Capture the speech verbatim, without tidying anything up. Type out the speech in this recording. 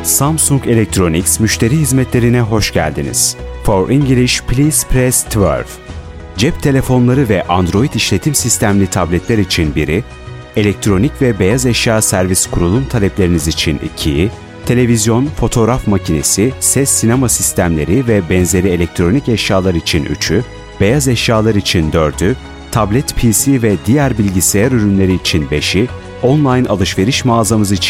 Samsung Electronics müşteri hizmetlerine hoş geldiniz. For English, please press twelve. Cep telefonları ve Android işletim sistemli tabletler için biri, elektronik ve beyaz eşya servis kurulum talepleriniz için ikiyi, televizyon, fotoğraf makinesi, ses sinema sistemleri ve benzeri elektronik eşyalar için üçü, beyaz eşyalar için dördü, tablet, P C ve diğer bilgisayar ürünleri için beşi, online alışveriş mağazamız için